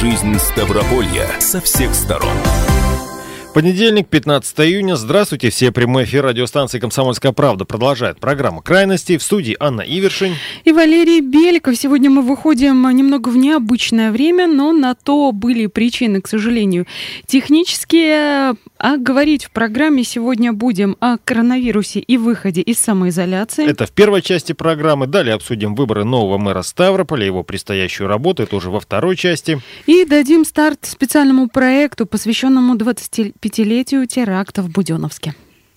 Жизнь Ставрополья со всех сторон. Понедельник, 15 июня. Здравствуйте. Все прямой эфир радиостанции «Комсомольская правда» продолжает программу «Крайности». В студии Анна Ивершин. И Валерий Беликов. Сегодня мы выходим немного в необычное время, но на то были причины, к сожалению, технические. А говорить в программе сегодня будем о коронавирусе и выходе из самоизоляции. Это в первой части программы. Далее обсудим выборы нового мэра Ставрополя, его предстоящую работу. Это уже во второй части. И дадим старт специальному проекту, посвященному 25-летию теракта в Буденновске.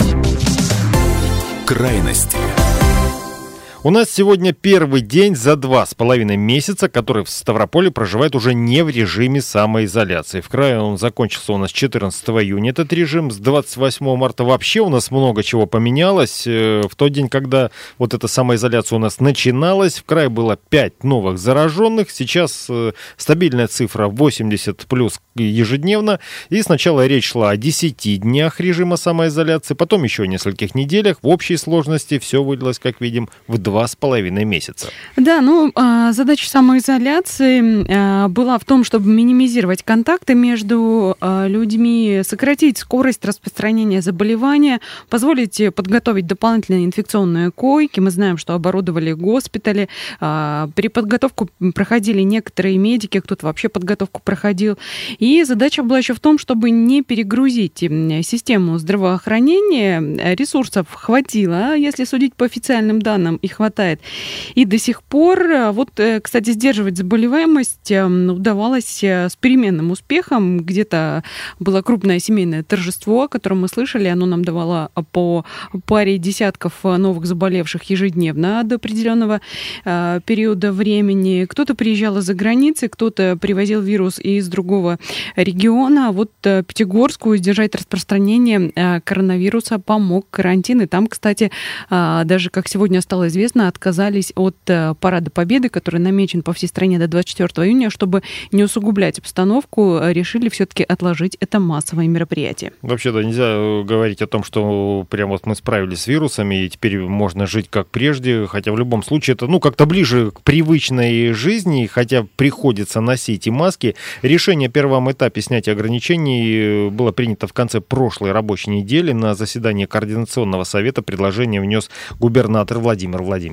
Крайности. У нас сегодня первый день за 2,5 месяца, который в Ставрополе проживает уже не в режиме самоизоляции. В крае он закончился у нас 14 июня, этот режим. С 28 марта вообще у нас много чего поменялось. В тот день, когда вот эта самоизоляция у нас начиналась, в крае было 5 новых зараженных. Сейчас стабильная цифра 80 плюс ежедневно. И сначала речь шла о 10 днях режима самоизоляции, потом еще нескольких неделях. В общей сложности все вылилось, как видим, в 2,5 месяца. Да, задача самоизоляции была в том, чтобы минимизировать контакты между людьми, сократить скорость распространения заболевания, позволить подготовить дополнительные инфекционные койки. Мы знаем, что оборудовали госпитали. При подготовку проходили некоторые медики, кто-то вообще подготовку проходил. И задача была еще в том, чтобы не перегрузить систему здравоохранения. Ресурсов хватило, если судить по официальным данным, их хватает. И до сих пор, кстати, сдерживать заболеваемость удавалось с переменным успехом. Где-то было крупное семейное торжество, о котором мы слышали. Оно нам давало по паре десятков новых заболевших ежедневно до определенного периода времени. Кто-то приезжал из-за границы, кто-то привозил вирус из другого региона. Вот Пятигорску сдержать распространение коронавируса помог карантин. И там, кстати, даже, как сегодня стало известно, отказались от Парада Победы, который намечен по всей стране до 24 июня, чтобы не усугублять обстановку, решили все-таки отложить это массовое мероприятие. Вообще-то нельзя говорить о том, что прям вот мы справились с вирусами и теперь можно жить как прежде, хотя в любом случае это как-то ближе к привычной жизни, хотя приходится носить и маски. Решение о первом этапе снятия ограничений было принято в конце прошлой рабочей недели. На заседании Координационного совета предложение внес губернатор Владимир Владимиров.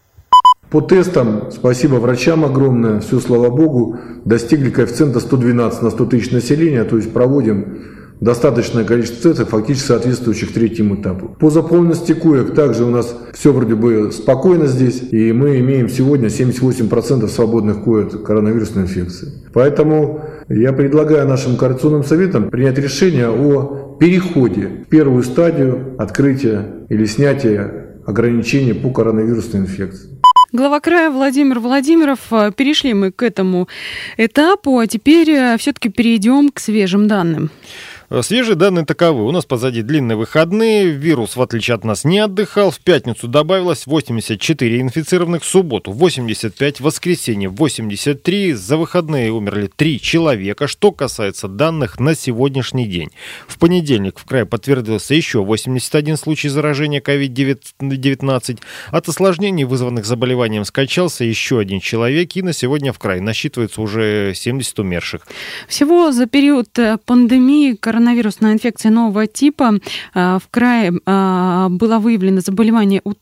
По тестам, спасибо врачам огромное, все, слава богу, достигли коэффициента 112 на 100 тысяч населения, то есть проводим достаточное количество тестов, фактически соответствующих третьему этапу. По заполненности коек также у нас все вроде бы спокойно здесь, и мы имеем сегодня 78% свободных коек коронавирусной инфекции. Поэтому я предлагаю нашим координационным советам принять решение о переходе в первую стадию открытия или снятия ограничений по коронавирусной инфекции. Глава края Владимир Владимиров. Перешли мы к этому этапу, а теперь все-таки перейдем к свежим данным. Свежие данные таковы. У нас позади длинные выходные. Вирус, в отличие от нас, не отдыхал. В пятницу добавилось 84 инфицированных, в субботу 85, в воскресенье 83. За выходные умерли 3 человека. Что касается данных на сегодняшний день. В понедельник в крае подтвердился еще 81 случай заражения COVID-19. От осложнений, вызванных заболеванием, скончался еще один человек. И на сегодня в крае насчитывается уже 70 умерших. Всего за период пандемии коронавирусная инфекция нового типа в крае было выявлено заболевание у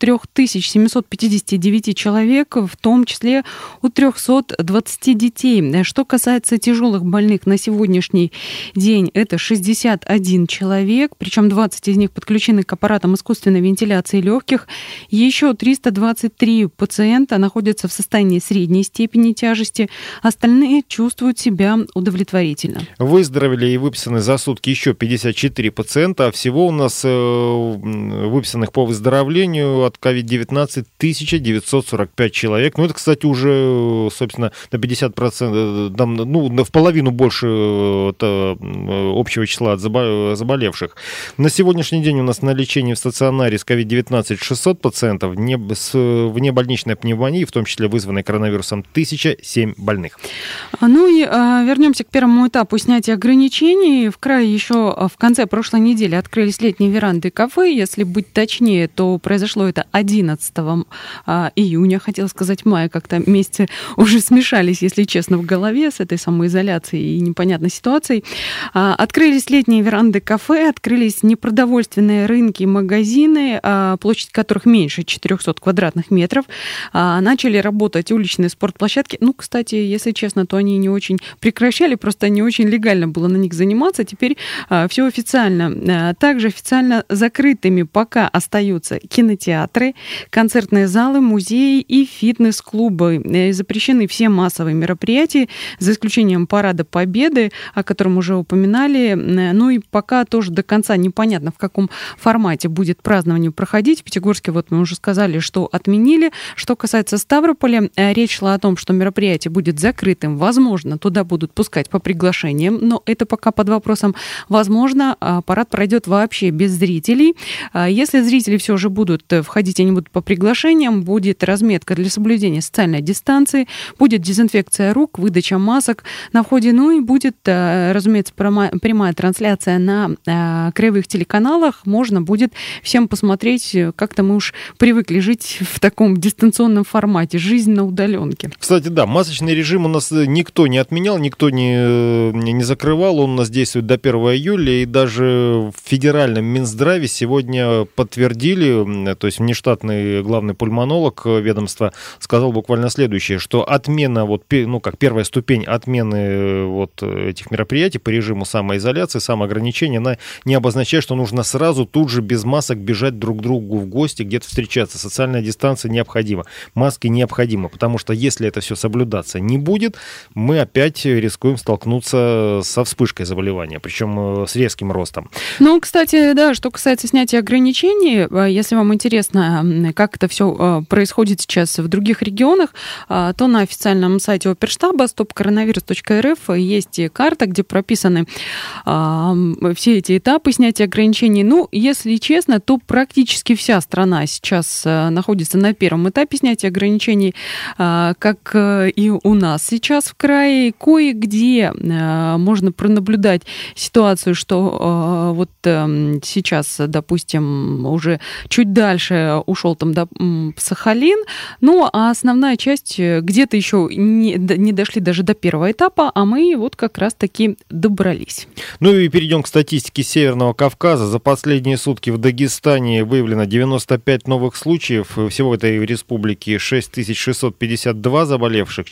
3759 человек, в том числе у 320 детей. Что касается тяжелых больных на сегодняшний день, это 61 человек, причем 20 из них подключены к аппаратам искусственной вентиляции легких. Еще 323 пациента находятся в состоянии средней степени тяжести, остальные чувствуют себя удовлетворительно. Выздоровели и выписаны за сутки еще 54 пациента, а всего у нас выписанных по выздоровлению от COVID-19 1945 человек. Это, кстати, уже, собственно, на 50%, в половину больше общего числа заболевших. На сегодняшний день у нас на лечении в стационаре с COVID-19 600 пациентов, с внебольничной пневмонией, в том числе вызванной коронавирусом, 1007 больных. Вернемся к первому этапу снятия ограничений. В крае еще в конце прошлой недели открылись летние веранды кафе. Если быть точнее, то произошло это 11 июня, хотела сказать мая, как-то месяцы уже смешались, если честно, в голове с этой самоизоляцией и непонятной ситуацией. Открылись летние веранды кафе, открылись непродовольственные рынки и магазины, площадь которых меньше 400 квадратных метров. Начали работать уличные спортплощадки. Ну, кстати, если честно, то они не очень прекращали, просто не очень легально было на них заниматься. Теперь все официально. Также официально закрытыми пока остаются кинотеатры, концертные залы, музеи и фитнес-клубы. Запрещены все массовые мероприятия, за исключением Парада Победы, о котором уже упоминали. Ну и пока тоже до конца непонятно, в каком формате будет празднование проходить. В Пятигорске, вот мы уже сказали, что отменили. Что касается Ставрополя, речь шла о том, что мероприятие будет закрытым. Возможно, туда будут пускать по приглашениям, но это пока под вопросом. Возможно, парад пройдет вообще без зрителей. Если зрители все же будут входить, они будут по приглашениям, будет разметка для соблюдения социальной дистанции, будет дезинфекция рук, выдача масок на входе, ну и будет, разумеется, прямая трансляция на краевых телеканалах. Можно будет всем посмотреть, как-то мы уж привыкли жить в таком дистанционном формате, жизнь на удаленке. Кстати, да, масочный режим у нас никто не отменял, никто не закрывал, он у нас действует до 1 июля, и даже в федеральном Минздраве сегодня подтвердили, то есть внештатный главный пульмонолог ведомства сказал буквально следующее, что отмена, первая ступень отмены этих мероприятий по режиму самоизоляции, самоограничения, она не обозначает, что нужно сразу тут же без масок бежать друг к другу в гости, где-то встречаться. Социальная дистанция необходима, маски необходимы, потому что если это все соблюдаться не будет, мы опять рискуем столкнуться со вспышкой заболевания, причем с резким ростом. Ну, кстати, да, что касается снятия ограничений, если вам интересно, как это все происходит сейчас в других регионах, то на официальном сайте Оперштаба stopcoronavirus.rf есть карта, где прописаны все эти этапы снятия ограничений. Ну, если честно, то практически вся страна сейчас находится на первом этапе снятия ограничений, как и у нас сейчас в крае. Кое-где можно пронаблюдать ситуацию, что сейчас, допустим, уже чуть дальше ушел там Сахалин, ну, а основная часть где-то еще не дошли даже до первого этапа, а мы вот как раз-таки добрались. Ну и перейдем к статистике Северного Кавказа. За последние сутки в Дагестане выявлено 95 новых случаев. Всего в этой республике 6652 заболевших,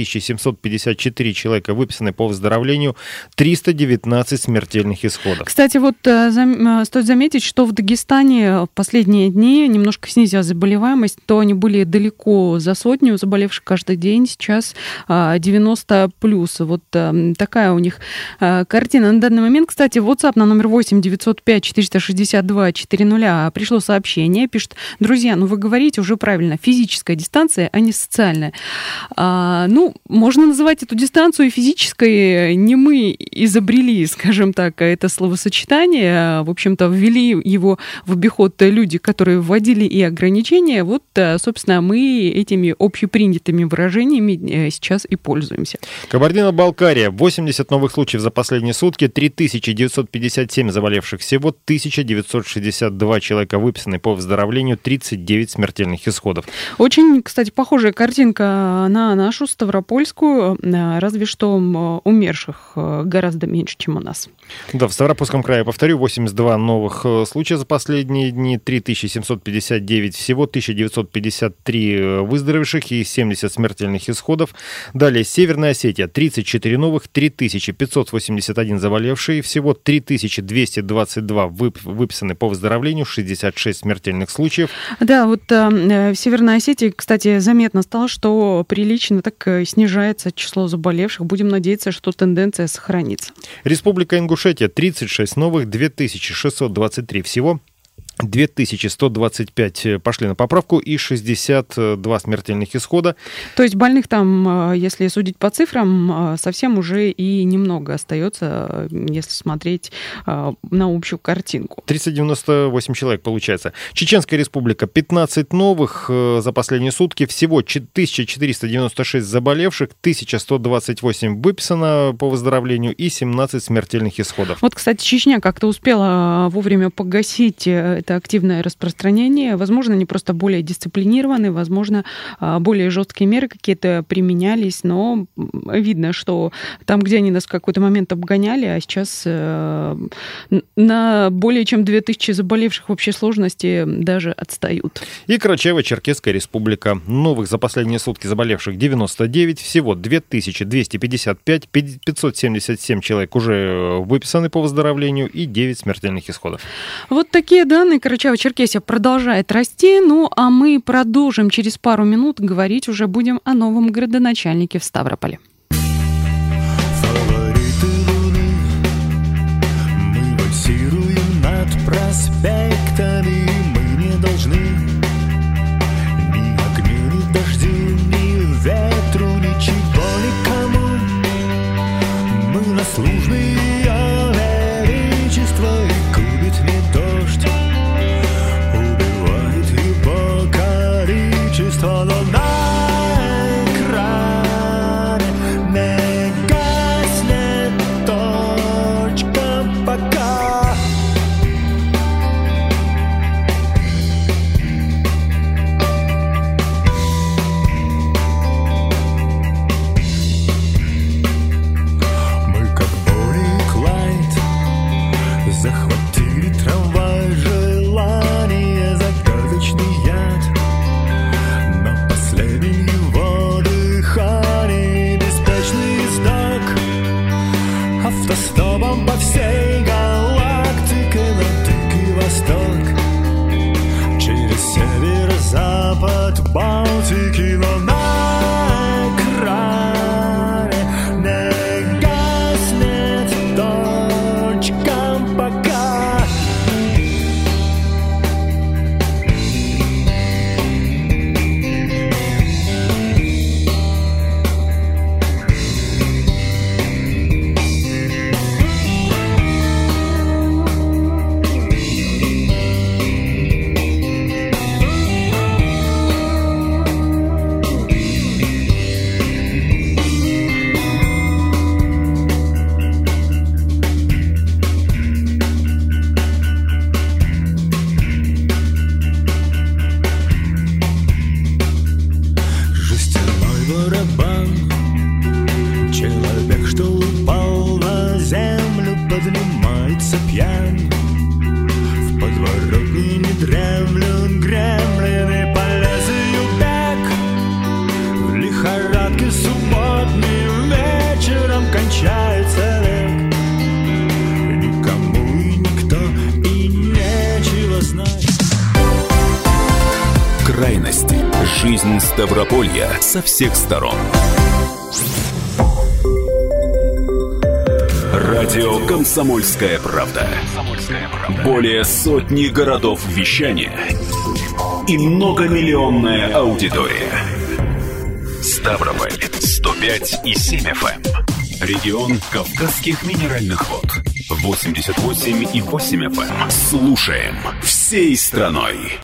4754 человека выписаны по выздоровлению, 319 смертельных исходов. Кстати, стоит заметить, что в Дагестане в последние дни немножко снизилась заболеваемость, то они были далеко за 100 заболевших каждый день, сейчас 90+. Вот такая у них картина на данный момент. Кстати, в WhatsApp на номер 8 905 462 400 пришло сообщение, пишет: друзья, вы говорите уже правильно, физическая дистанция, а не социальная. Можно называть эту дистанцию и физической, не мы изобрели, скажем так, это словосочетание, в общем-то, ввели его в обиход люди, которые вводили и ограничения, собственно, мы этими общепринятыми выражениями сейчас и пользуемся. Кабардино-Балкария, 80 новых случаев за последние сутки, 3957 заболевших, всего 1962 человека выписаны по выздоровлению, 39 смертельных исходов. Очень, кстати, похожая картинка на нашу Ставропольскую, разве что умерших гораздо меньше, чем у нас. Да, в Ставропольском крае, повторю, 82 новых случая за последние дни, 3759 всего, 1953 выздоровевших и 70 смертельных исходов. Далее Северная Осетия, 34 новых, 3581 заболевшие, всего 3222 выписаны по выздоровлению, 66 смертельных случаев. Да, в Северной Осетии, кстати, заметно стало, что прилично так снижается число заболевших. Будем надеяться, что тенденция сохранится. Республика Ингушетия, 36 новых, 2623 всего. 2125 пошли на поправку и 62 смертельных исхода. То есть больных там, если судить по цифрам, совсем уже и немного остается, если смотреть на общую картинку. 398 человек получается. Чеченская республика 15 новых за последние сутки. Всего 1496 заболевших, 1128 выписано по выздоровлению и 17 смертельных исходов. Вот, кстати, Чечня как-то успела вовремя погасить это активное распространение. Возможно, они просто более дисциплинированы, возможно, более жесткие меры какие-то применялись, но видно, что там, где они нас в какой-то момент обгоняли, а сейчас на более чем 2000 заболевших в общей сложности даже отстают. И Карачаево-Черкесская республика. Новых за последние сутки заболевших 99, всего 2255, 577 человек уже выписаны по выздоровлению и 9 смертельных исходов. Вот такие данные. Карачаево-Черкесия продолжает расти, ну а мы продолжим через пару минут говорить уже будем о новом градоначальнике в Ставрополе. Фавориты Луны, мы вальсируем над проспектами, мы не должны ни огню, ни дождю, ни ветру, ничего никому. Мы на службе Ее Величества, и губит не дождь, убивает его количество, но на экране не гаснет точка пока. Мы как Бонни и Клайд захватили трамвай желания, загадочный яд на последнем его дыхании, беспечный издок автостопом по всей галактике на Дикий Восток, через северо-запад Балтики, но на экране не гаснет точка пока. Жестяной барабан, человек, что упал на землю, поднимается пьян. В подворотне не дремлют гремлины, полез и убег. В лихорадке субботным вечером кончается век. Никому и никто и нечего знать. Крайности. Жизнь Ставрополья со всех сторон. Радио «Комсомольская правда». Более сотни городов вещания и многомиллионная аудитория. Ставрополь 105,7 FM. Регион Кавказских минеральных вод 88,8 FM. Слушаем всей страной.